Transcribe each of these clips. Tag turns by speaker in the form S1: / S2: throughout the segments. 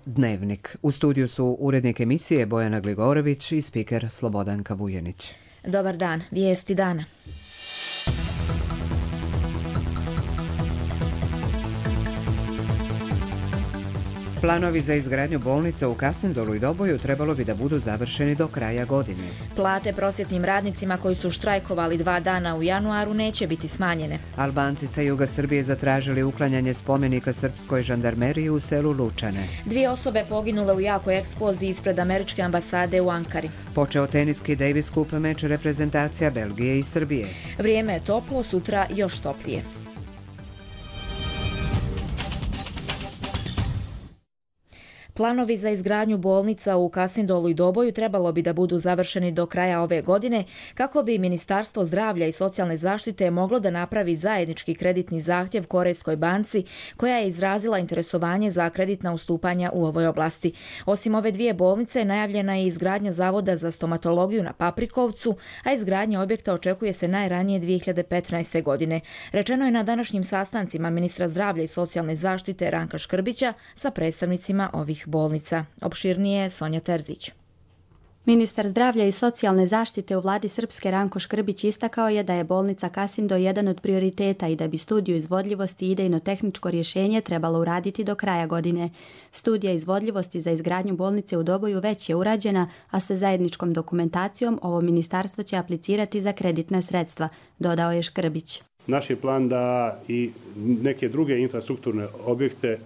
S1: Dnevnik. U studiju su urednik emisije Bojana Gligorović i spiker Slobodanka Vujenić.
S2: Dobar dan, vijesti dana.
S1: Planovi za izgradnju bolnica u Kasindolu i Doboju trebalo bi da budu završeni do kraja godine.
S2: Plate prosvjetnim radnicima koji su štrajkovali 2 dana u januaru neće biti smanjene.
S1: Albanci sa juga Srbije zatražili uklanjanje spomenika srpskoj žandarmeriji u selu Lučane.
S2: 2 osobe poginule u jakoj eksploziji ispred američke ambasade u Ankari.
S1: Počeo teniski Davis Cup meč reprezentacija Belgije i Srbije.
S2: Vrijeme je toplo, sutra još toplije. Planovi za izgradnju bolnica u Kasindolu i Doboju trebalo bi da budu završeni do kraja ove godine kako bi Ministarstvo zdravlja i socijalne zaštite moglo da napravi zajednički kreditni zahtjev Korejskoj banci koja je izrazila interesovanje za kreditna ustupanja u ovoj oblasti. Osim ove 2 bolnice, najavljena je izgradnja Zavoda za stomatologiju na Paprikovcu, a izgradnja objekta očekuje se najranije 2015. godine. Rečeno je na današnjim sastancima ministra zdravlja i socijalne zaštite Ranka Škrbića sa predstavnicima ovih bolnica. Opširnije Sonja Terzić.
S3: Ministar zdravlja i socijalne zaštite u vladi Srpske Ranko Škrbić istakao je da je bolnica Kasindo jedan od prioriteta i da bi studiju izvodljivosti i idejno-tehničko rješenje trebalo uraditi do kraja godine. Studija izvodljivosti za izgradnju bolnice u Doboju već je urađena, a sa zajedničkom dokumentacijom ovo ministarstvo će aplicirati za kreditna sredstva, dodao je Škrbić.
S4: Naš je plan da i neke druge infrastrukturne objekte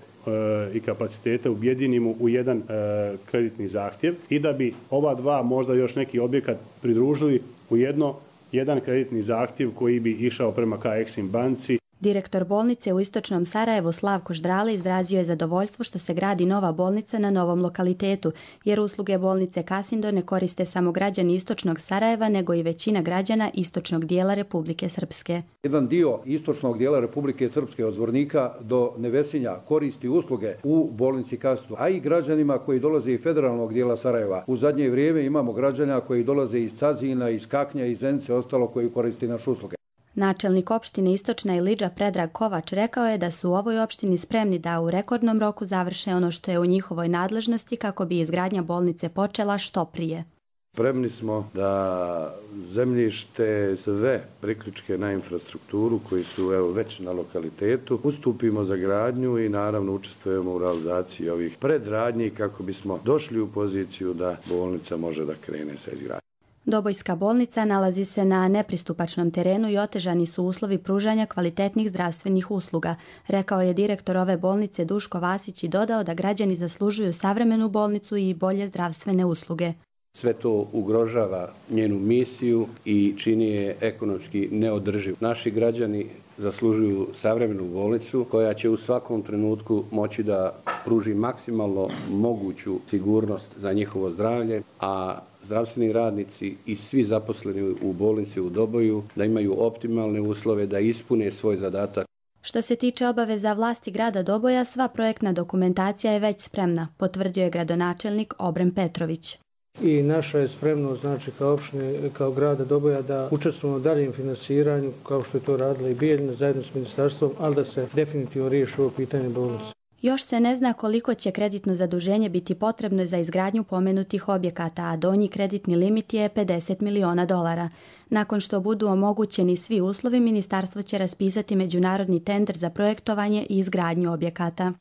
S4: i kapacitete objedinimo u jedan kreditni zahtjev i da bi ova 2 možda još neki objekat pridružili u jedan kreditni zahtjev koji bi išao prema Exim banci.
S3: Direktor bolnice u istočnom Sarajevu Slavko Ždrale izrazio je zadovoljstvo što se gradi nova bolnica na novom lokalitetu, jer usluge bolnice Kasindo ne koriste samo građani istočnog Sarajeva, nego i većina građana istočnog dijela Republike Srpske.
S5: Jedan dio istočnog dijela Republike Srpske od Zvornika do Nevesinja koristi usluge u bolnici Kasindo, a i građanima koji dolaze iz federalnog dijela Sarajeva. U zadnje vrijeme imamo građana koji dolaze iz Cazina, iz Kaknja, iz Zenice, ostalo koji koristi naše usluge.
S3: Načelnik opštine Istočna Ilidža Predrag Kovač rekao je da su u ovoj opštini spremni da u rekordnom roku završe ono što je u njihovoj nadležnosti kako bi izgradnja bolnice počela što prije.
S6: Spremni smo da zemljište, sve priključke na infrastrukturu koji su već na lokalitetu ustupimo za gradnju i naravno učestvujemo u realizaciji ovih predradnji kako bismo došli u poziciju da bolnica može da krene sa izgradnjom.
S3: Dobojska bolnica nalazi se na nepristupačnom terenu i otežani su uslovi pružanja kvalitetnih zdravstvenih usluga, rekao je direktor ove bolnice Duško Vasić i dodao da građani zaslužuju savremenu bolnicu i bolje zdravstvene usluge.
S7: Sve to ugrožava njenu misiju i čini je ekonomski neodrživ. Naši građani zaslužuju savremenu bolnicu koja će u svakom trenutku moći da pruži maksimalno moguću sigurnost za njihovo zdravlje, a zdravstveni radnici i svi zaposleni u bolnici u Doboju da imaju optimalne uslove da ispune svoj zadatak.
S3: Što se tiče obaveza vlasti grada Doboja, sva projektna dokumentacija je već spremna, potvrdio je gradonačelnik Obrem Petrović.
S8: I naša je spremnost, znači kao opštine, kao grada Doboja da učestvujemo u daljem finansiranju, kao što je to radila i Bijeljina zajedno s ministarstvom, ali da se definitivno riješi ovo pitanje bolnice.
S3: Još se ne zna koliko će kreditno zaduženje biti potrebno za izgradnju pomenutih objekata, a donji kreditni limit je $50 miliona. Nakon što budu omogućeni svi uslovi, ministarstvo će raspisati međunarodni tender za projektovanje i izgradnju objekata.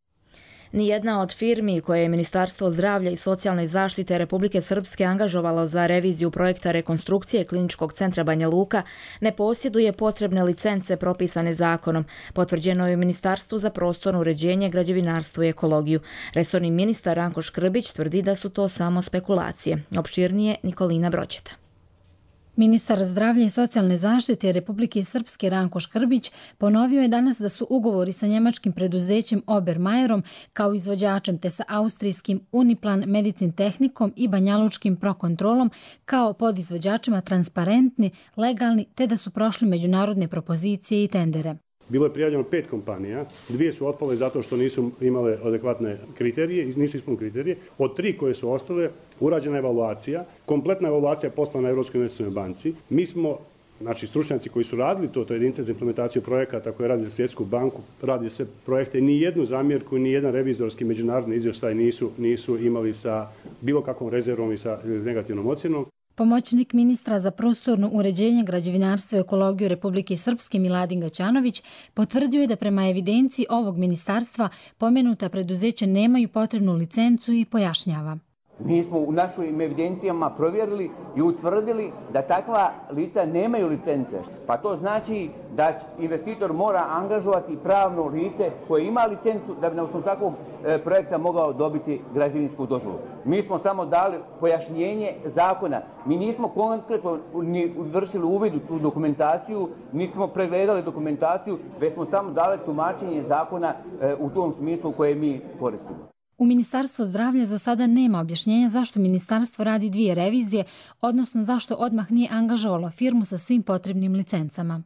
S2: Nijedna od firmi koje je Ministarstvo zdravlja i socijalne zaštite Republike Srpske angažovalo za reviziju projekta rekonstrukcije Kliničkog centra Banja Luka ne posjeduje potrebne licence propisane zakonom, potvrđeno je u Ministarstvu za prostorno uređenje, građevinarstvo i ekologiju. Resorni ministar Ranko Škrbić tvrdi da su to samo spekulacije. Opširnije Nikolina Broćeta.
S9: Ministar zdravlja i socijalne zaštite Republike Srpske Ranko Škrbić ponovio je danas da su ugovori sa njemačkim preduzećem Obermajerom kao izvođačem te sa austrijskim Uniplan Medicin Tehnikom i banjalučkim Prokontrolom kao podizvođačima transparentni, legalni te da su prošli međunarodne propozicije i tendere.
S4: Bilo je prijavljeno 5 kompanija, 2 su otpale zato što nisu imale adekvatne kriterije, nisu ispunili kriterije. Od 3 koje su ostale, urađena evaluacija, kompletna evaluacija je poslana na Europskoj investicionoj banci. Mi smo Znači, stručnjaci koji su radili to jedinice za implementaciju projekata koje radi za Svjetsku banku, radi sve projekte, ni jednu zamjerku, ni jedan revizorski međunarodni izvještaj nisu imali sa bilo kakvom rezervom i sa negativnom ocjenom.
S9: Pomoćnik ministra za prostorno uređenje, građevinarstvo i ekologiju Republike Srpske Miladin Gaćanović potvrdio je da prema evidenciji ovog ministarstva pomenuta preduzeća nemaju potrebnu licencu i pojašnjava.
S10: Mi smo u našim evidencijama provjerili i utvrdili da takva lica nemaju licence. Pa to znači da investitor mora angažovati pravno lice koje ima licencu da bi na osnovu takvog projekta mogao dobiti građevinsku dozvolu. Mi smo samo dali pojašnjenje zakona. Mi nismo konkretno ni vršili uvid u tu dokumentaciju, niti smo pregledali dokumentaciju, već smo samo dali tumačenje zakona u tom smislu koje mi koristimo.
S9: U Ministarstvu zdravlja za sada nema objašnjenja zašto ministarstvo radi 2 revizije, odnosno zašto odmah nije angažovalo firmu sa svim potrebnim licencama.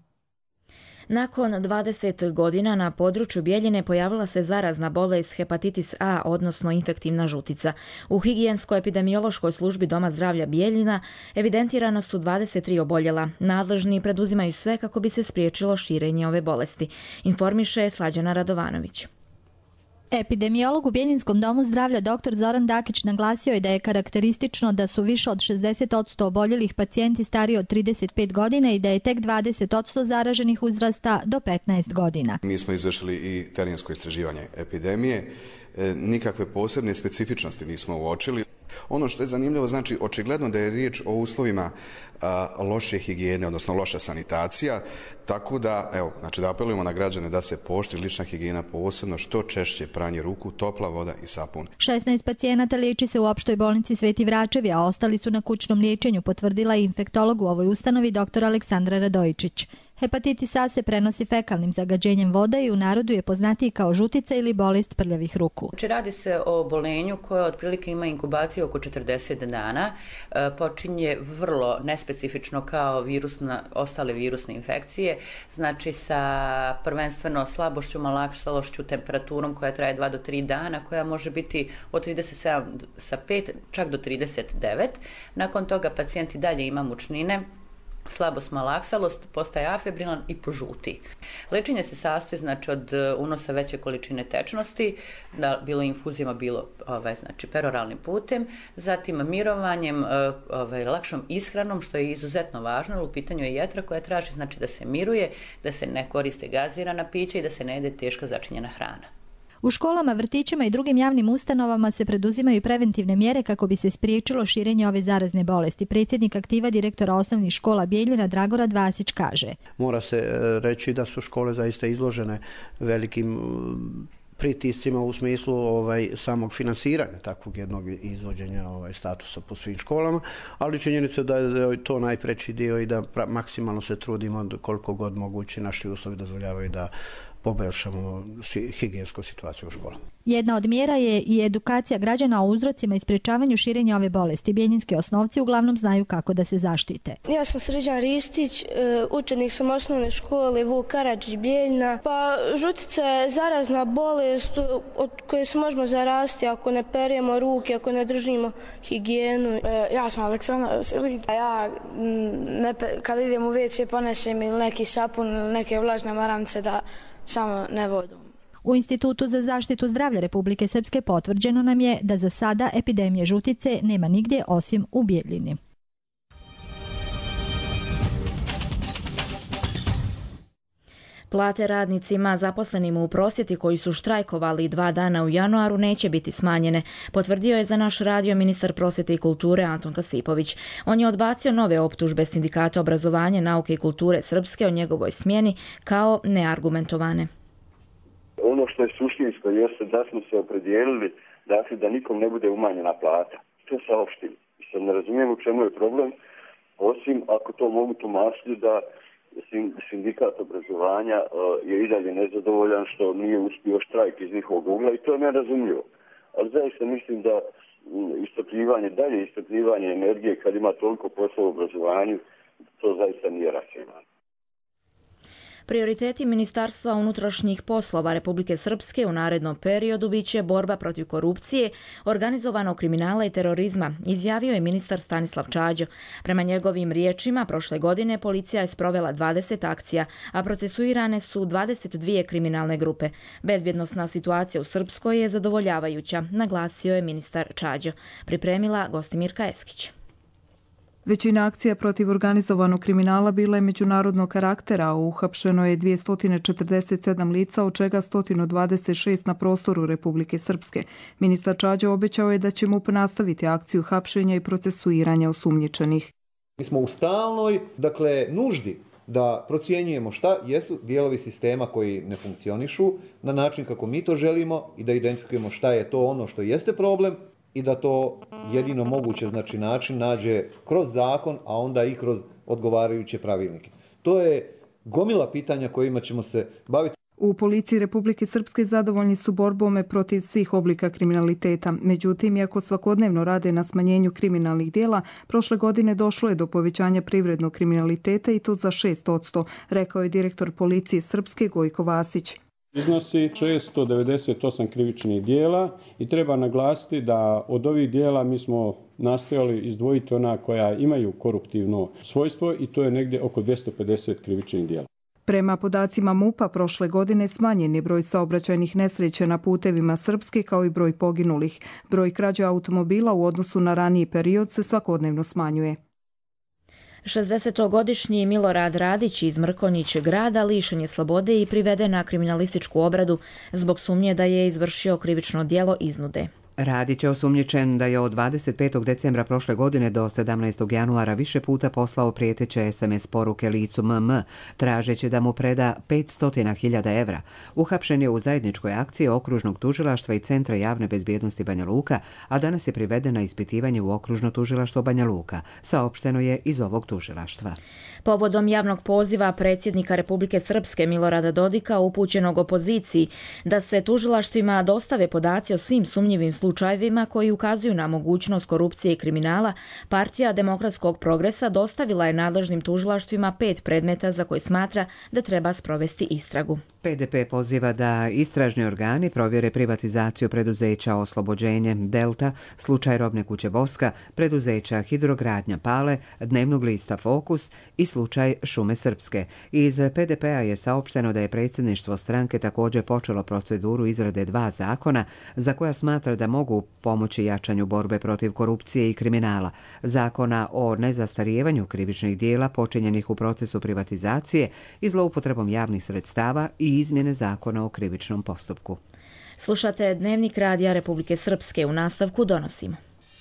S2: Nakon 20 godina na području Bjeljine pojavila se zarazna bolest hepatitis A, odnosno infektivna žutica. U higijensko-epidemiološkoj službi Doma zdravlja Bjeljina evidentirana su 23 oboljela. Nadležni preduzimaju sve kako bi se spriječilo širenje ove bolesti, informiše Slađana Radovanović.
S11: Epidemiolog u Bjeljinskom domu zdravlja dr. Zoran Dakić naglasio je da je karakteristično da su više od 60% oboljelih pacijenti stariji od 35 godina i da je tek 20% zaraženih uzrasta do 15 godina.
S12: Mi smo izvršili i terensko istraživanje epidemije. Nikakve posebne specifičnosti nismo uočili. Ono što je zanimljivo, znači očigledno da je riječ o uslovima loše higijene, odnosno loša sanitacija, tako da, evo, znači da apelujemo na građane da se pooštri lična higijena, posebno što češće pranje ruku, topla voda i sapun.
S11: 16 pacijenata liječi se u opštoj bolnici Sveti Vračevi, a ostali su na kućnom liječenju, potvrdila je infektolog u ovoj ustanovi dr. Aleksandra Radojičić. Hepatitis A se prenosi fekalnim zagađenjem voda i u narodu je poznatiji kao žutica ili bolest prljavih ruku.
S13: Radi se o obolenju koje otprilike ima inkubaciju oko 40 dana. Počinje vrlo nespecifično kao ostale virusne infekcije, znači sa prvenstveno slabošću, malaksalošću, temperaturom koja traje 2 do 3 dana, koja može biti od 37 sa 5 čak do 39. Nakon toga pacijent i dalje ima mučnine, slabost, malaksalost, postaje afebrilan i požuti. Lečenje se sastoji znači od unosa veće količine tečnosti, bilo infuzijama, bilo znači peroralnim putem, zatim mirovanjem, lakšom ishranom, što je izuzetno važno, jer u pitanju je jetra koja traži znači da se miruje, da se ne koriste gazirana pića i da se ne jede teška začinjena hrana.
S11: U školama, vrtićima i drugim javnim ustanovama se preduzimaju preventivne mjere kako bi se spriječilo širenje ove zarazne bolesti. Predsjednik aktiva direktora osnovnih škola Bjeljina Dragorad Vasić kaže:
S14: Mora se reći da su škole zaista izložene velikim pritiscima u smislu samog finansiranja takvog jednog izvođenja statusa po svim školama, ali činjenica da je to najpreći dio i da maksimalno se trudimo koliko god moguće naši uslovi dozvoljavaju da poboljšamo higijensku situaciju u školama.
S11: Jedna od mjera je i edukacija građana o uzrocima i sprječavanju širenja ove bolesti. Bjeljinski osnovci uglavnom znaju kako da se zaštite.
S15: Ja sam Srđan Ristić, učenik sam osnovne škole Vuk Karadžić Bjeljina. Pa žutica je zarazna bolest od koje se možemo zarasti ako ne peremo ruke, ako ne držimo higijenu.
S16: Ja sam Aleksandar Vasilić. Ja kada idem u WC ponesem ili neki sapun ili neke vlažne maramice da samo ne vodom.
S11: U Institutu za zaštitu zdravlja Republike Srpske potvrđeno nam je da za sada epidemije žutice nema nigdje osim u Bjeljini.
S2: Plate radnicima zaposlenim u prosvjeti koji su štrajkovali 2 dana u januaru neće biti smanjene, potvrdio je za naš radio ministar prosvjete i kulture Anton Kasipović. On je odbacio nove optužbe Sindikata obrazovanja, nauke i kulture Srpske o njegovoj smjeni kao neargumentovane.
S17: Ono što je suštinsko jeste da smo se opredijelili da nikom ne bude umanjena plata. To je saopštili. Sad ne razumijem u čemu je problem, osim ako to mogu tumačiti da Sindikat obrazovanja je i dalje nezadovoljan što nije uspio štrajk iz njihovog ugla i to je nerazumljivo. Ali zaista mislim da iscrpljivanje energije kad ima toliko posla u obrazovanju, to zaista nije racionalno.
S2: Prioriteti Ministarstva unutrašnjih poslova Republike Srpske u narednom periodu biće borba protiv korupcije, organizovanog kriminala i terorizma, izjavio je ministar Stanislav Čađo. Prema njegovim riječima, prošle godine policija je sprovela 20 akcija, a procesuirane su 22 kriminalne grupe. Bezbjednosna situacija u Srpskoj je zadovoljavajuća, naglasio je ministar Čađo. Pripremila Gostimirka Eskić.
S18: Većina akcija protiv organizovanog kriminala bila je međunarodnog karaktera, a uhapšeno je 247 lica, od čega 126 na prostoru Republike Srpske. Ministar Čađo obećao je da će MUP nastaviti akciju hapšenja i procesuiranja osumnjičenih.
S19: Mi smo u stalnoj, nuždi da procjenjujemo šta jesu dijelovi sistema koji ne funkcionišu na način kako mi to želimo i da identifikujemo šta je to ono što jeste problem i da to jedino moguće način nađe kroz zakon, a onda i kroz odgovarajuće pravilnike. To je gomila pitanja kojima ćemo se baviti.
S18: U policiji Republike Srpske zadovoljni su borbom protiv svih oblika kriminaliteta. Međutim, iako svakodnevno rade na smanjenju kriminalnih dijela, prošle godine došlo je do povećanja privrednog kriminaliteta i to za 6%, rekao je direktor policije Srpske Gojko Vasić.
S20: Iznosi 698 krivičnih dijela i treba naglasiti da od ovih dijela mi smo nastojali izdvojiti ona koja imaju koruptivno svojstvo i to je negdje oko 250 krivičnih dijela.
S18: Prema podacima MUP-a prošle godine smanjen je broj saobraćajnih nesreća na putevima Srpske kao i broj poginulih. Broj krađa automobila u odnosu na raniji period se svakodnevno smanjuje.
S2: 60-godišnji Milorad Radić iz Mrkonjić grada lišen je slobode i priveden na kriminalističku obradu zbog sumnje da je izvršio krivično djelo iznude.
S1: Radić je osumnjičen da je od 25. decembra prošle godine do 17. januara više puta poslao prijeteće SMS poruke licu MM, tražeći da mu preda 500.000 evra. Uhapšen je u zajedničkoj akciji Okružnog tužilaštva i Centra javne bezbjednosti Banja Luka, a danas je priveden na ispitivanje u Okružno tužilaštvo Banja Luka, saopšteno je iz ovog tužilaštva.
S2: Povodom javnog poziva predsjednika Republike Srpske Milorada Dodika upućenog opoziciji da se tužilaštvima dostave podaci o svim sumnjivim slučajevima koji ukazuju na mogućnost korupcije i kriminala, Partija demokratskog progresa dostavila je nadležnim tužilaštvima 5 predmeta za koje smatra da treba sprovesti istragu.
S1: PDP poziva da istražni organi provjere privatizaciju preduzeća Oslobođenje Delta, slučaj Robne kuće Boska, preduzeća Hidrogradnja Pale, Dnevnog lista Fokus i slučaj Šume Srpske. Iz PDP-a je saopšteno da je predsjedništvo stranke također počelo proceduru izrade 2 zakona za koja smatra da mogu pomoći jačanju borbe protiv korupcije i kriminala. Zakona o nezastarijevanju krivičnih dijela počinjenih u procesu privatizacije i zloupotrebom javnih sredstava i izmjene zakona o krivičnom postupku.
S2: Slušate Dnevnik radija Republike Srpske, u nastavku donosimo.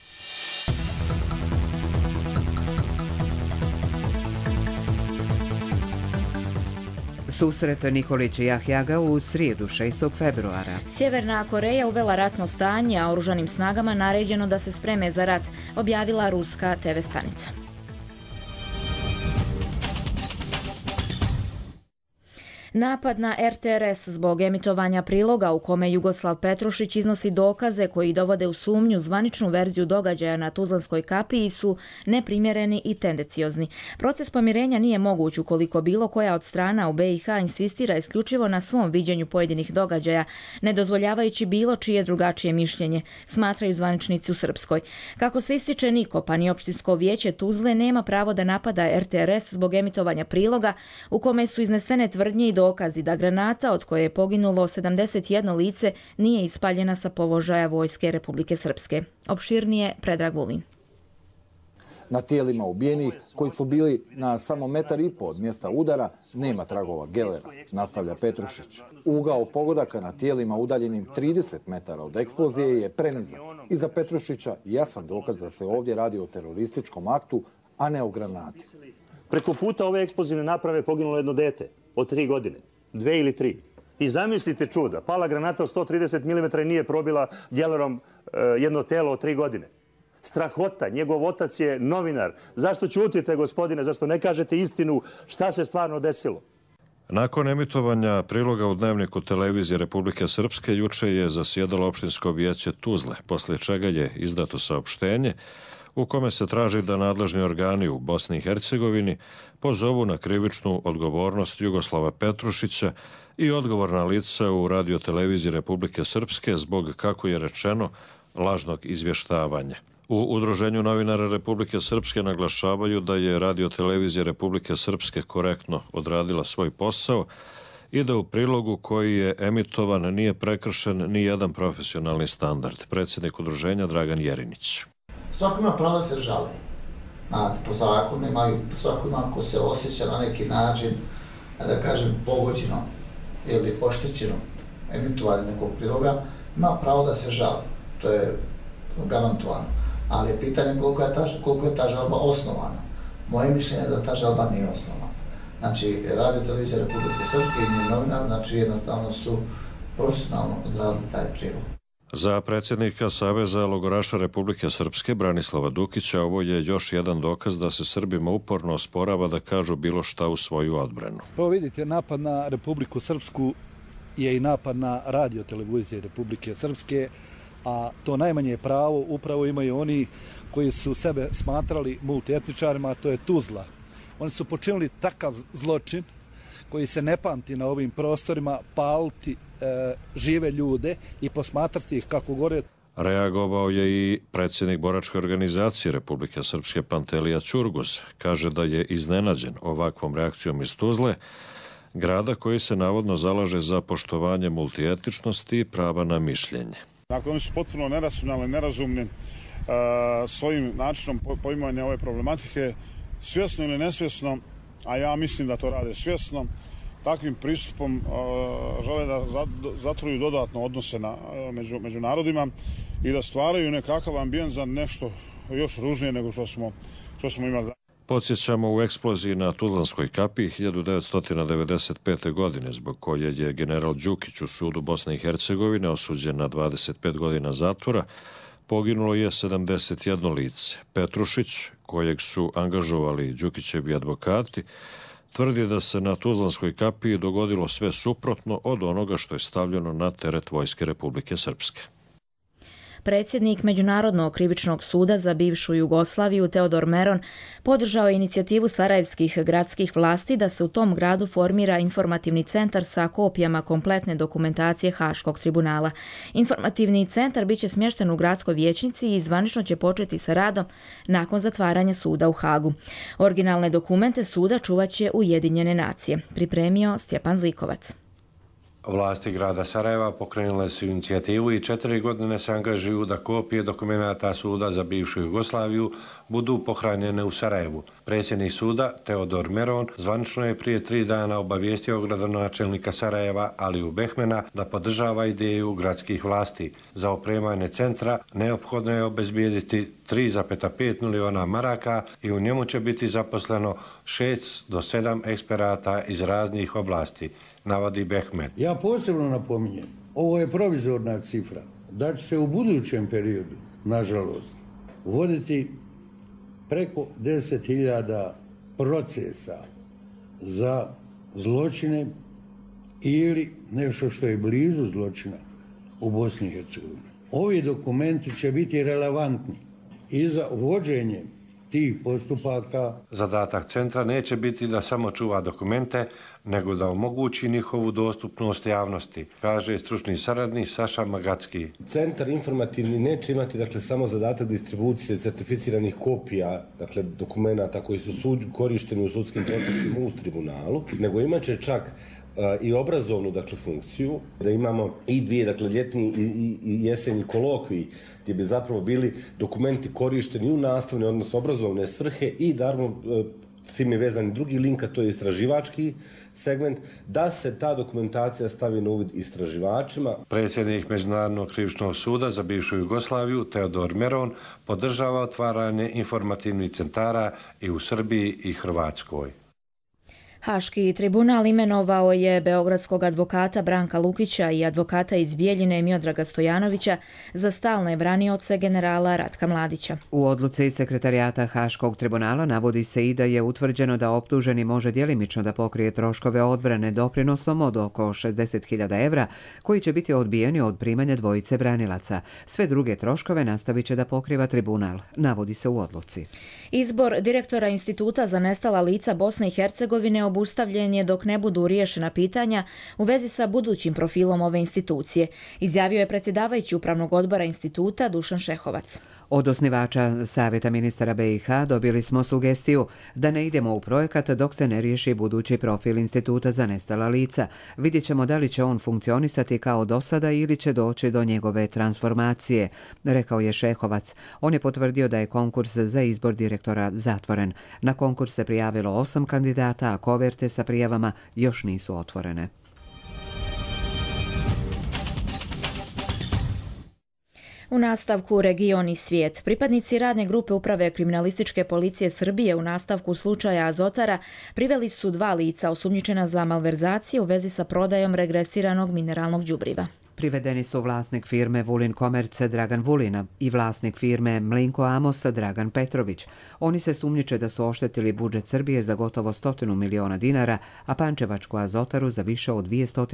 S1: Susret Nikolić i Jahjaga u srijedu 6. februara.
S2: Sjeverna Koreja uvela ratno stanje, a oružanim snagama naređeno da se spreme za rat, objavila ruska TV stanica. Napad na RTRS zbog emitovanja priloga u kome Jugoslav Petrušić iznosi dokaze koji dovode u sumnju zvaničnu verziju događaja na Tuzlanskoj kapiji su neprimjereni i tendenciozni. Proces pomirenja nije moguć ukoliko bilo koja od strana u BiH insistira isključivo na svom viđenju pojedinih događaja, ne dozvoljavajući bilo čije drugačije mišljenje, smatraju zvaničnici u Srpskoj. Kako se ističe, niko, pa ni opštinsko vijeće Tuzle nema pravo da napada RTRS zbog emitovanja priloga u kome su iznesene tvrdnje i dokazi da granata od koje je poginulo 71 lice nije ispaljena sa položaja Vojske Republike Srpske. Opširnije Predrag Vulin.
S21: Na tijelima ubijenih, koji su bili na samo 1,5 metra od mjesta udara, nema tragova gelera, nastavlja Petrušić. Ugao pogodaka na tijelima udaljenim 30 metara od eksplozije je prenizak i za Petrušića jasan dokaz da se ovdje radi o terorističkom aktu, a ne o granati.
S22: Preko puta ove eksplozivne naprave poginulo jedno dete od 3 godine, 2 ili 3. I zamislite čuda, pala granata od 130 mm i nije probila gelerom jedno telo od 3 godine. Strahota, njegov otac je novinar. Zašto ćutite, gospodine, zašto ne kažete istinu šta se stvarno desilo?
S23: Nakon emitovanja priloga u Dnevniku televizije Republike Srpske juče je zasjedalo opštinsko vijeće Tuzle, poslije čega je izdato saopštenje u kome se traži da nadležni organi u Bosni i Hercegovini pozovu na krivičnu odgovornost Jugoslava Petrušića i odgovorna lica u radioteleviziji Republike Srpske zbog, kako je rečeno, lažnog izvještavanja. U Udruženju novinara Republike Srpske naglašavaju da je radiotelevizija Republike Srpske korektno odradila svoj posao i da u prilogu koji je emitovan nije prekršen ni jedan profesionalni standard. Predsjednik udruženja Dragan Jerinić.
S5: Svako ima pravo da se žali. Po zakonima i svako ima ako se osjeća na neki način, da kažem, pogođeno ili oštećeno emitovanje nekog priloga, ima pravo da se žali. To je garantovano. Ali je pitanje koliko je ta žalba osnovana. Moje mišljenje je da ta žalba nije osnovana. Znači, radiotelevizija Republike Srpske i njeni novinar, znači jednostavno su profesionalno odradili taj prilog.
S23: Za predsjednika Saveza logoraša Republike Srpske Branislava Dukića ovo je još jedan dokaz da se Srbima uporno osporava da kažu bilo šta u svoju odbranu.
S6: Evo vidite, napad na Republiku Srpsku je i napad na radioteleviziju Republike Srpske, a to najmanje pravo upravo imaju oni koji su sebe smatrali multietničarima, a to je Tuzla. Oni su počinili takav zločin koji se ne pamti na ovim prostorima, paliti žive ljude i posmatrati ih kako gore.
S23: Reagovao je i predsjednik boračke organizacije Republike Srpske Pantelija Ćurguz. Kaže da je iznenađen ovakvom reakcijom iz Tuzle, grada koji se navodno zalaže za poštovanje multietičnosti i prava na mišljenje.
S7: Dakle, oni su potpuno neracionalni, nerazumni svojim načinom poimanja ove problematike, svjesno ili nesvjesno, a ja mislim da to rade svjesno, takvim pristupom žele da zatruju dodatno odnose među narodima i da stvaraju nekakav ambijent za nešto još ružnije nego što smo imali.
S23: Podsjećamo u eksploziji na Tuzlanskoj kapiji 1995. godine, zbog koje je general Đukić u sudu Bosne i Hercegovine osuđen na 25 godina zatvora, poginulo je 71 lice. Petrušić, kojeg su angažovali Đukićevi advokati, tvrdi da se na Tuzlanskoj kapiji dogodilo sve suprotno od onoga što je stavljeno na teret Vojske Republike Srpske.
S2: Predsjednik Međunarodnog krivičnog suda za bivšu Jugoslaviju Teodor Meron podržao je inicijativu sarajevskih gradskih vlasti da se u tom gradu formira informativni centar sa kopijama kompletne dokumentacije Haškog tribunala. Informativni centar biće smješten u gradskoj vijećnici i zvanično će početi sa radom nakon zatvaranja suda u Hagu. Originalne dokumente suda čuvaće Ujedinjene nacije. Pripremio Stjepan Zlikovac.
S24: Vlasti grada Sarajeva pokrenule su inicijativu i 4 godine se angažuju da kopije dokumenata suda za bivšu Jugoslaviju budu pohranjene u Sarajevu. Predsjednik suda Teodor Meron zvanično je prije 3 dana obavijestio gradonačelnika Sarajeva Aliju Behmena da podržava ideju gradskih vlasti. Za opremanje centra neophodno je obezbijediti 3,5 miliona maraka i u njemu će biti zaposleno 6 do 7 eksperata iz raznih oblasti, navodi Behmet.
S25: Ja posebno napominjem, ovo je provizorna cifra, da će se u budućem periodu, nažalost, voditi preko 10.000 procesa za zločine ili nešto što je blizu zločina u Bosni i Hercegovini. Ovi dokumenti će biti relevantni i za vođenje tih postupaka.
S24: Zadatak centra neće biti da samo čuva dokumente, nego da omogući njihovu dostupnost javnosti, kaže stručni saradnik Saša Magacki.
S26: Centar informativni neće imati samo zadatak distribucije certificiranih kopija, dokumenta koji su korišteni u sudskim procesima u tribunalu, nego imaće čak i obrazovnu funkciju, da imamo i dvije, ljetni i jesenji kolokviji, gdje bi zapravo bili dokumenti korišteni u nastavne, odnosno obrazovne svrhe i naravno s tim je vezan drugi link, a to je istraživački segment, da se ta dokumentacija stavi na uvid istraživačima.
S24: Predsjednik Međunarodnog krivičnog suda za bivšu Jugoslaviju Teodor Meron podržava otvaranje informativnih centara i u Srbiji i Hrvatskoj.
S2: Haški tribunal imenovao je beogradskog advokata Branka Lukića i advokata iz Bijeljine Miodraga Stojanovića za stalne branioce generala Ratka Mladića.
S1: U odluci sekretarijata Haškog tribunala navodi se i da je utvrđeno da optuženi može djelimično da pokrije troškove odbrane doprinosom od oko 60.000 evra koji će biti odbijeni od primanja dvojice branilaca. Sve druge troškove nastavit će da pokriva tribunal, navodi se u odluci.
S2: Izbor direktora Instituta za nestala lica Bosne i Hercegovine obustavljen je dok ne budu riješena pitanja u vezi sa budućim profilom ove institucije, izjavio je predsjedavajući upravnog odbora instituta Dušan Šehovac.
S1: Od osnivača Savjeta ministara BiH dobili smo sugestiju da ne idemo u projekat dok se ne riješi budući profil Instituta za nestala lica. Vidjet ćemo da li će on funkcionisati kao do sada ili će doći do njegove transformacije, rekao je Šehovac. On je potvrdio da je konkurs za izbor direktora zatvoren. Na konkurs se prijavilo 8 kandidata, a koverte sa prijavama još nisu otvorene.
S2: U nastavku Region i svijet. Pripadnici radne grupe Uprave kriminalističke policije Srbije u nastavku slučaja Azotara priveli su 2 lica osumnjičena za malverzacije u vezi sa prodajom regresiranog mineralnog đubriva.
S1: Privedeni su vlasnik firme Vulin Komerce Dragan Vulina i vlasnik firme Mlinko Amos Dragan Petrović. Oni se sumnjiče da su oštetili budžet Srbije za gotovo 100 miliona dinara, a Pančevačku Azotaru za više od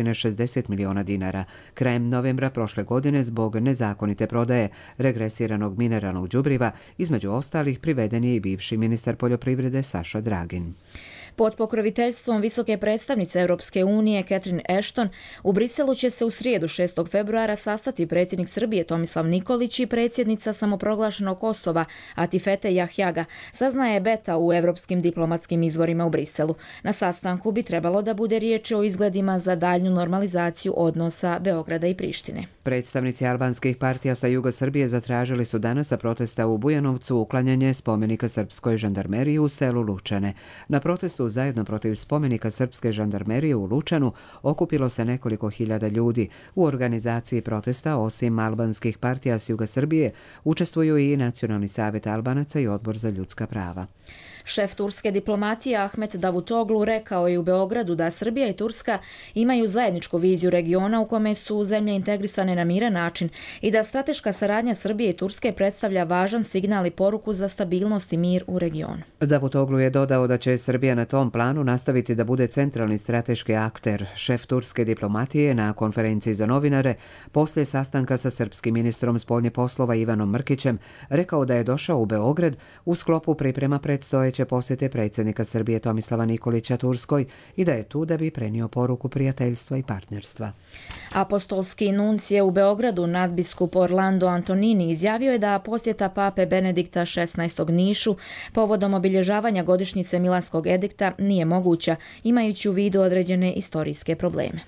S1: 260 miliona dinara. Krajem novembra prošle godine zbog nezakonite prodaje regresiranog mineralnog đubriva, između ostalih priveden je i bivši ministar poljoprivrede Saša Dragin.
S2: Pod pokroviteljstvom visoke predstavnice Europske unije Catherine Ashton u Briselu će se u srijedu 6. februara sastati predsjednik Srbije Tomislav Nikolić i predsjednica samoproglašenog Kosova Atifete Jahjaga, saznaje Beta u europskim diplomatskim izvorima u Briselu. Na sastanku bi trebalo da bude riječ o izgledima za daljnju normalizaciju odnosa Beograda i Prištine.
S1: Predstavnici albanskih partija sa juga Srbije zatražili su danas sa protesta u Bujanovcu uklanjanje spomenika srpskoj žandarmeriji u selu Lučane. Na protestu zajedno protiv spomenika srpske žandarmerije u Lučanu okupilo se nekoliko hiljada ljudi. U organizaciji protesta, osim albanskih partija s juga Srbije, učestvuju i Nacionalni savjet Albanaca i Odbor za ljudska prava.
S2: Šef turske diplomatije Ahmet Davutoglu rekao je u Beogradu da Srbija i Turska imaju zajedničku viziju regiona u kome su zemlje integrisane na miran način i da strateška saradnja Srbije i Turske predstavlja važan signal i poruku za stabilnost i mir u regionu.
S1: Davutoglu je dodao da će Srbija na tom planu nastaviti da bude centralni strateški akter. Šef turske diplomatije na konferenciji za novinare poslije sastanka sa srpskim ministrom spoljnih poslova Ivanom Mrkićem rekao da je došao u Beograd u sklopu priprema predstojeće posjete predsjednika Srbije Tomislava Nikolića Turskoj i da je tu da bi prenio poruku prijateljstva i partnerstva.
S2: Apostolski nuncije u Beogradu nadbiskup Orlando Antonini izjavio je da posjeta pape Benedikta XVI. Nišu povodom obilježavanja godišnjice Milanskog edikta nije moguća, imajući u vidu određene istorijske probleme.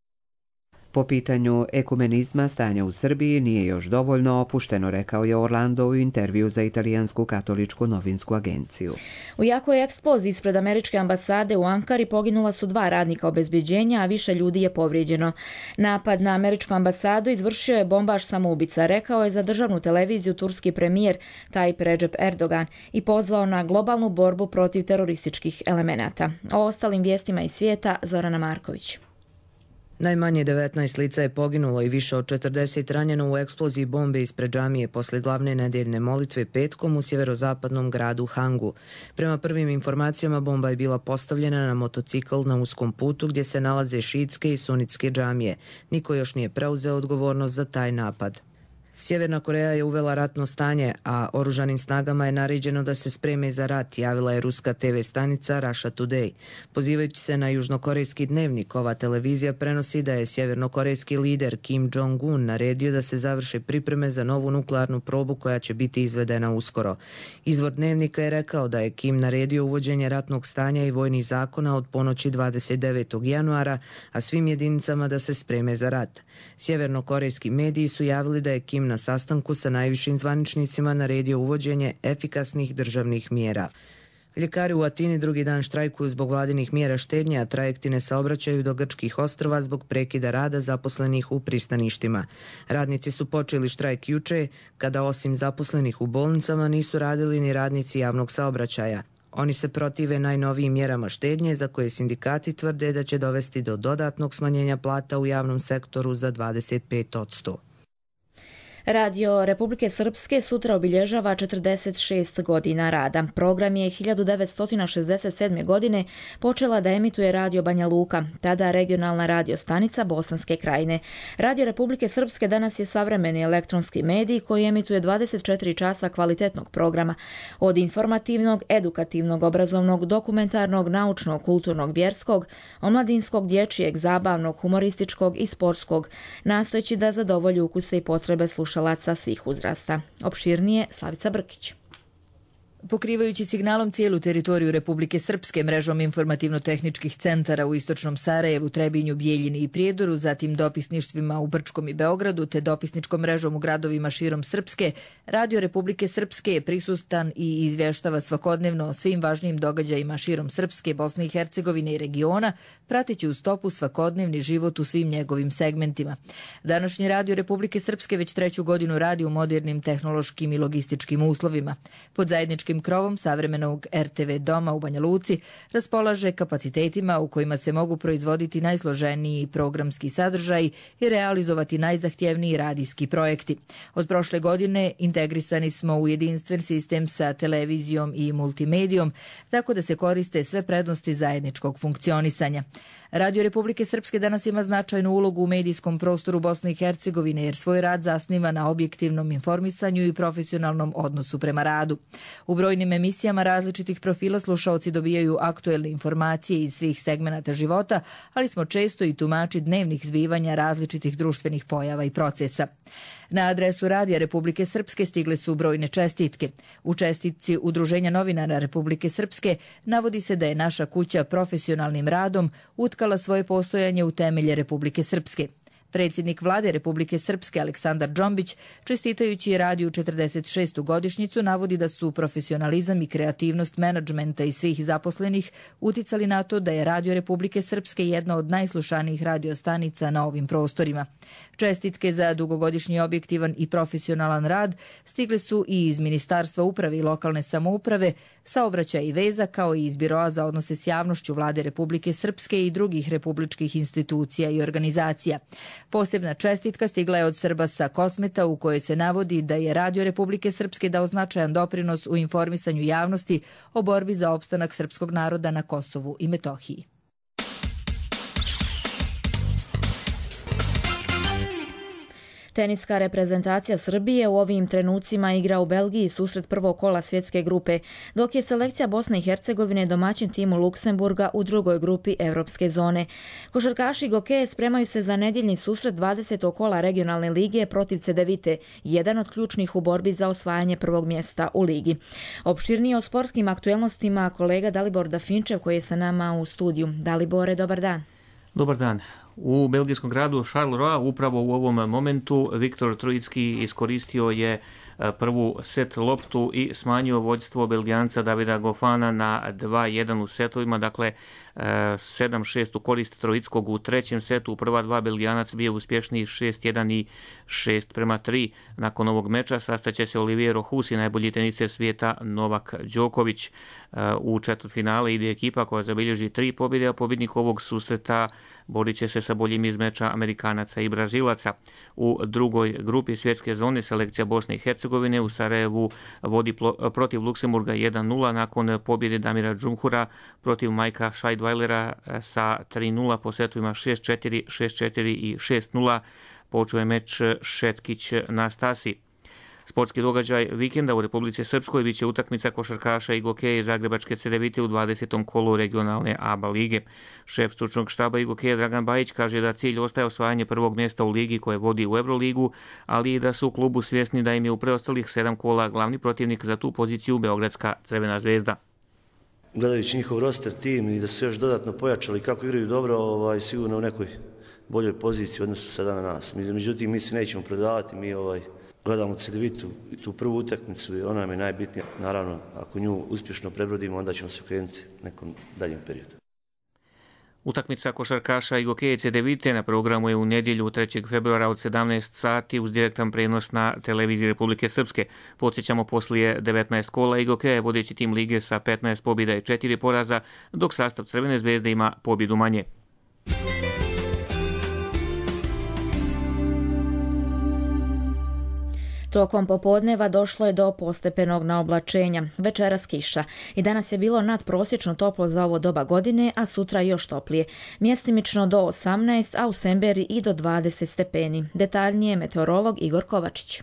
S1: Po pitanju ekumenizma stanja u Srbiji nije još dovoljno opušteno, rekao je Orlando u intervju za italijansku katoličku novinsku agenciju.
S2: U jakoj eksploziji ispred američke ambasade u Ankari poginula su 2 radnika obezbeđenja, a više ljudi je povrijeđeno. Napad na američku ambasadu izvršio je bombaš samoubica, rekao je za državnu televiziju turski premijer Tayyip Recep Erdogan i pozvao na globalnu borbu protiv terorističkih elemenata. O ostalim vijestima iz svijeta Zorana Marković.
S3: Najmanje 19 lica je poginulo i više od 40 ranjeno u eksploziji bombe ispred džamije posle glavne nedeljne molitve petkom u sjeverozapadnom gradu Hangu. Prema prvim informacijama bomba je bila postavljena na motocikl na uskom putu gdje se nalaze šiitske i sunitske džamije. Niko još nije preuzeo odgovornost za taj napad. Sjeverna Koreja je uvela ratno stanje, a oružanim snagama je naređeno da se spreme za rat, javila je ruska TV stanica Russia Today. Pozivajući se na južnokorejski dnevnik, ova televizija prenosi da je sjevernokorejski lider Kim Jong-un naredio da se završe pripreme za novu nuklearnu probu koja će biti izvedena uskoro. Izvor dnevnika je rekao da je Kim naredio uvođenje ratnog stanja i vojnih zakona od ponoći 29. januara, a svim jedinicama da se spreme za rat. Sjevernokorejski mediji su javili da je Kim na sastanku sa najvišim zvaničnicima naredio uvođenje efikasnih državnih mjera. Ljekari u Atini drugi dan štrajkuju zbog vladinih mjera štednje, a trajekti ne saobraćaju do grčkih ostrva zbog prekida rada zaposlenih u pristaništima. Radnici su počeli štrajk juče, kada osim zaposlenih u bolnicama nisu radili ni radnici javnog saobraćaja. Oni se protive najnovijim mjerama štednje za koje sindikati tvrde da će dovesti do dodatnog smanjenja plata u javnom sektoru za 25%.
S2: Radio Republike Srpske sutra obilježava 46 godina rada. Program je 1967. godine počela da emituje Radio Banja Luka, tada regionalna radio stanica Bosanske krajine. Radio Republike Srpske danas je savremeni elektronski medij koji emituje 24 časa kvalitetnog programa, od informativnog, edukativnog, obrazovnog, dokumentarnog, naučnog, kulturnog, vjerskog, omladinskog, dječjeg, zabavnog, humorističkog i sportskog, nastojeći da zadovolji ukuse i potrebe slušalaca svih uzrasta. Opširnije Slavica Brkić.
S4: Pokrivajući signalom cijelu teritoriju Republike Srpske mrežom informativno-tehničkih centara u istočnom Sarajevu, Trebinju, Bijeljini i Prijedoru, zatim dopisništvima u Brčkom i Beogradu te dopisničkom mrežom u gradovima širom Srpske, Radio Republike Srpske je prisutan i izvještava svakodnevno o svim važnijim događajima širom Srpske, Bosne i Hercegovine i regiona, prateći u stopu svakodnevni život u svim njegovim segmentima. Današnji Radio Republike Srpske već 3. godinu radi u modernim tehnološkim i logističkim uslovima. Pod zajedničkim krovom savremenog RTV doma u Banja Luci raspolaže kapacitetima u kojima se mogu proizvoditi najsloženiji programski sadržaj i realizovati najzahtjevniji radijski projekti. Od prošle godine integrisani smo u jedinstven sistem sa televizijom i multimedijom, tako da se koriste sve prednosti zajedničkog funkcionisanja. Radio Republike Srpske danas ima značajnu ulogu u medijskom prostoru Bosne i Hercegovine jer svoj rad zasniva na objektivnom informisanju i profesionalnom odnosu prema radu. U brojnim emisijama različitih profila slušaoci dobijaju aktuelne informacije iz svih segmenata života, ali smo često i tumači dnevnih zbivanja različitih društvenih pojava i procesa. Na adresu Radija Republike Srpske stigle su brojne čestitke. U čestitci Udruženja novinara Republike Srpske navodi se da je naša kuća profesionalnim radom utkala svoje postojanje u temelje Republike Srpske. Predsjednik vlade Republike Srpske Aleksandar Džombić, čestitajući radiju 46. godišnjicu, navodi da su profesionalizam i kreativnost menadžmenta i svih zaposlenih uticali na to da je Radio Republike Srpske jedna od najslušanijih radiostanica na ovim prostorima. Čestitke za dugogodišnji objektivan i profesionalan rad stigle su i iz Ministarstva uprave i lokalne samouprave, saobraćaja i veza, kao i iz Biroa za odnose s javnošću vlade Republike Srpske i drugih republičkih institucija i organizacija. Posebna čestitka stigla je od Srba sa Kosmeta u kojoj se navodi da je Radio Republike Srpske dao značajan doprinos u informisanju javnosti o borbi za opstanak srpskog naroda na Kosovu i Metohiji.
S2: Teniska reprezentacija Srbije u ovim trenucima igra u Belgiji susret prvog kola svjetske grupe, dok je selekcija Bosne i Hercegovine domaćin timu Luksemburga u drugoj grupi evropske zone. Košarkaši Gokeje spremaju se za nedjeljni susret 20. kola regionalne lige protiv Cedevite, jedan od ključnih u borbi za osvajanje prvog mjesta u ligi. Opširnije o sportskim aktuelnostima kolega Dalibor Dafinčev koji je sa nama u studiju. Dalibore, dobar dan.
S8: Dobar dan. U belgijskom gradu Charleroi upravo u ovom momentu Viktor Trojicki iskoristio je prvu set loptu i smanjio vođstvo Belgijanca Davida Gofana na 2-1 u setovima, dakle 7-6 u korist Trojickog u trećem setu. U prva dva Belgijanac bio uspješniji 6-1 i 6-3. Nakon ovog meča sastaće se Olivier Rohusi, najbolji teniser svijeta Novak Đoković. U četvrtfinale ide ekipa koja zabilježi 3 pobjede, a pobjednik ovog susreta borit će se sa boljim iz meča Amerikanaca i Brazilaca. U drugoj grupi svjetske zone selekcija Bosne i Hercegovine u Sarajevu vodi protiv Luksemburga 1-0 nakon pobjede Damira Džumhura protiv Majka Šajdvajlera sa 3-0 po setovima 6-4, 6-4 i 6-0. Počeo je meč Šetkić-Nastasi. Sportski događaj vikenda u Republici Srpskoj biće utakmica košarkaša i gokeja Zagrebačke Cedevite u 20. kolu regionalne ABA lige. Šef stručnog štaba i gokeja Dragan Bajić kaže da cilj ostaje osvajanje prvog mjesta u ligi koje vodi u Euroligu, ali i da su u klubu svjesni da im je u preostalih 7 kola glavni protivnik za tu poziciju Beogradska Crvena zvezda.
S9: Gledajući njihov roster, tim i da su još dodatno pojačali kako igraju dobro, sigurno u nekoj boljoj poziciji u odnosu sada na nas. Međutim, mi se nećemo predavati, mi gledamo Cedevitu i tu prvu utakmicu i ona nam je najbitnija. Naravno, ako nju uspješno prebrodimo, onda ćemo se okrenuti nekom daljem periodu.
S8: Utakmica košarkaša i gokejice Devite na programu je u nedjelju 3. februara od 17 sati uz direktan prenos na televiziji Republike Srpske. Podsjećamo, poslije 19 kola i gokeja je vodeći tim lige sa 15 pobjeda i 4 poraza, dok sastav Crvene zvezde ima pobjedu manje.
S2: Tokom popodneva došlo je do postepenog naoblačenja, večeras kiša i danas je bilo nadprosječno toplo za ovo doba godine, a sutra još toplije. Mjestimično do 18, a u Semberi i do 20 stepeni. Detaljnije meteorolog Igor Kovačić.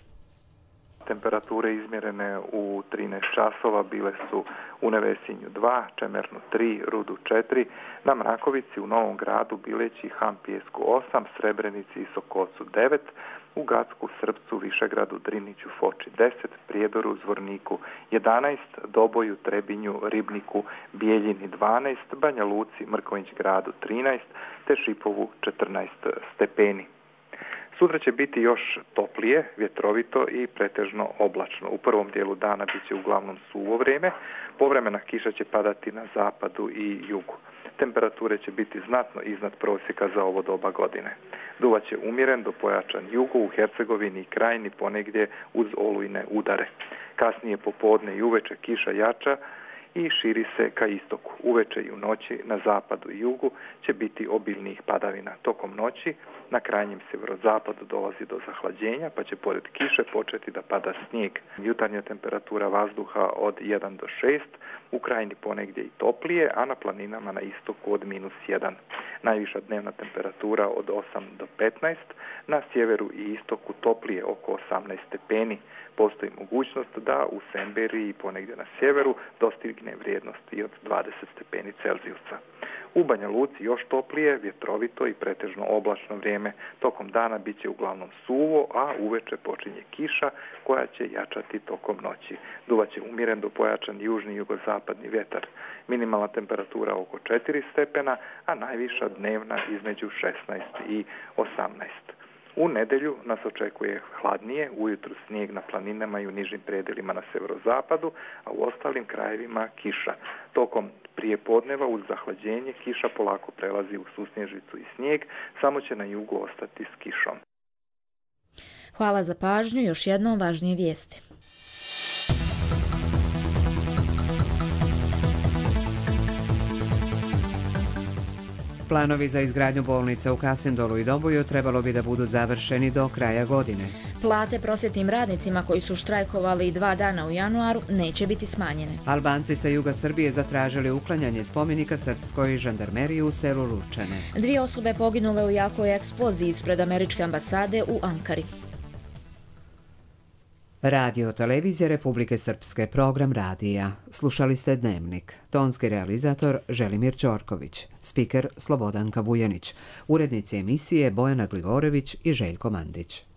S10: Temperature izmjerene u 13 časova bile su u Nevesinju 2, Čemernu 3, Rudu 4, na Mrakovici, u Novom Gradu, Bileći, Hampijesku 8, Srebrenici i Sokocu 9, u Gacku, Srpcu, Višegradu, Driniću, Foči 10, Prijedoru, Zvorniku 11, Doboju, Trebinju, Ribniku, Bijeljini 12, Banja Luci, Mrkonjić Gradu 13, te Šipovu 14 stepeni. Sutra će biti još toplije, vjetrovito i pretežno oblačno. U prvom dijelu dana bit će uglavnom suvo vrijeme, povremena kiša će padati na zapadu i jugu. Temperature će biti znatno iznad prosjeka za ovo doba godine. Duvaće umjeren do pojačan jugu, u Hercegovini i Krajini ponegdje uz olujne udare. Kasnije popodne i uveče kiša jača i širi se ka istoku. Uveče i u noći na zapadu i jugu će biti obilnih padavina. Tokom noći na krajnjem sjeverozapadu dolazi do zahlađenja, pa će pored kiše početi da pada snijeg. Jutarnja temperatura vazduha od 1 do 6, u Krajini ponegdje i toplije, a na planinama na istoku od -1. Najviša dnevna temperatura od 8 do 15, na sjeveru i istoku toplije oko 18 stepeni. Postoji mogućnost da u Semberi i ponegdje na sjeveru dostigne vrijednosti od 20 stepeni Celzijusa. U Banja Luci još toplije, vjetrovito i pretežno oblačno vrijeme. Tokom dana bit će uglavnom suvo, a uveče počinje kiša koja će jačati tokom noći. Duvaće umjeren do pojačan južni i jugozapadni vjetar. Minimalna temperatura oko 4 stepena, a najviša dnevna između 16 i 18. U nedjelju nas očekuje hladnije, ujutru snijeg na planinama i u nižim predelima na severozapadu, a u ostalim krajevima kiša. Tokom prijepodneva uz zahlađenje kiša polako prelazi u susnježicu i snijeg, samo će na jugu ostati s kišom.
S2: Hvala za pažnju, još jednom važnije vijesti.
S1: Planovi za izgradnju bolnica u Kasindolu i Doboju trebalo bi da budu završeni do kraja godine.
S2: Plate prosvjetnim radnicima koji su štrajkovali 2 dana u januaru neće biti smanjene.
S1: Albanci sa juga Srbije zatražili uklanjanje spomenika srpskoj žandarmeriji u selu Lučane.
S2: 2 osobe poginule u jakoj eksploziji ispred američke ambasade u Ankari.
S1: Radio televizija Republike Srpske, program radija. Slušali ste Dnevnik. Tonski realizator Želimir Ćorković. Spiker Slobodanka Vujanić. Urednici emisije Bojana Gligorević i Željko Mandić.